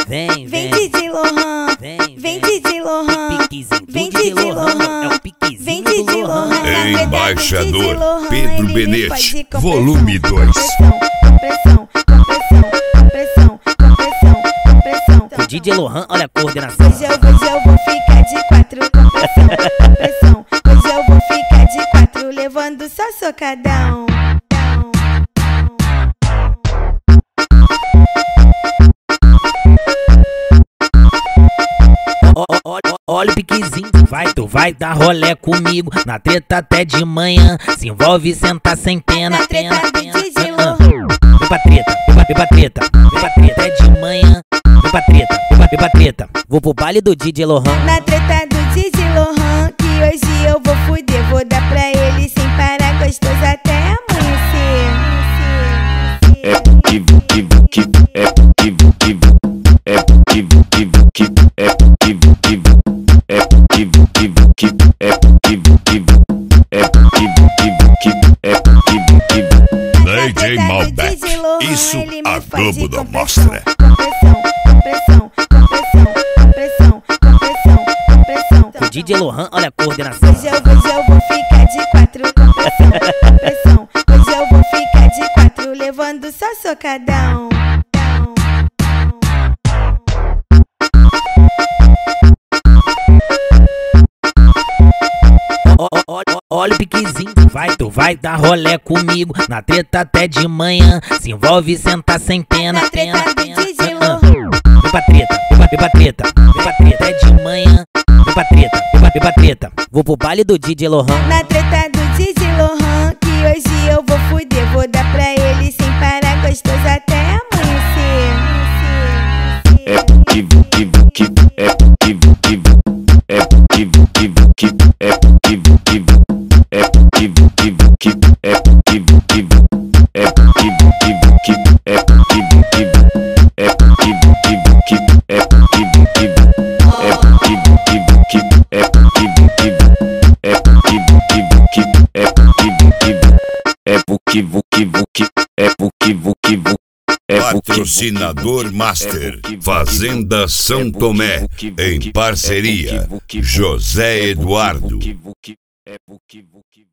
Vem, Vem Didi Lohan, vem Didi Lohan, vem Didi Lohan, vem Didi Lohan. Embaixador Pedro Benetti, volume 2. O DJ Lohan, olha a coordenação. Hoje eu vou ficar de quatro com pressão. Hoje eu vou ficar de quatro levando só socadão. Olha o piquezinho, tu vai dar rolé comigo. Na treta até de manhã, se envolve, senta sem pena. Na treta do Didi Lohan. Vem pra treta, vem pra treta, vem pra treta é de manhã. Vem pra treta, vem pra treta, vou pro baile do DJ Lohan. Na treta do Didi Lohan, que hoje eu vou fuder. Vou dar pra ele sem parar, gostoso até amanhecer. É porque vuki vuki, é porque vuki vuki, é porque vuki vuki, é porque vuki vuki, é porque vuki vuki, é porque vuki vuki, é porque vuki vuki, é porque vuki vuki. DJ Malbec, isso a Globo não mostra. O DJ Lohan, olha a coordenação. Hoje eu vou ficar de quatro com pressão. Hoje eu vou ficar de quatro levando só socadão. Olha o piquezinho, tu vai dar rolé comigo. Na treta até de manhã, se envolve, senta sem pena. Na treta do Didi Lohan. Vem pra treta, vem pra treta, vem pra treta é de manhã. Vem pra treta, vem pra treta, vou pro baile do DJ Lohan. Na treta do Didi Lohan, que hoje eu vou fuder. Vou dar pra ele sem parar, gostoso até amanhecer. É porque vuki vuki, é porque vuki vuki, é porque vuki vuki, é porque vuki vuki, é porque vuki vuki, é porque vuki vuki, é porque vuki vuki, é porque vuki vuki, é porque vuki vuki, é porque vuki vuki, é porque vuki vuki, é porque vuki vuki, é porque vuki vuki, é porque vuki vuki, é porque vuki vuki, é porque vuki vuki. Patrocinador Master, Fazenda São Tomé, em parceria, José Eduardo.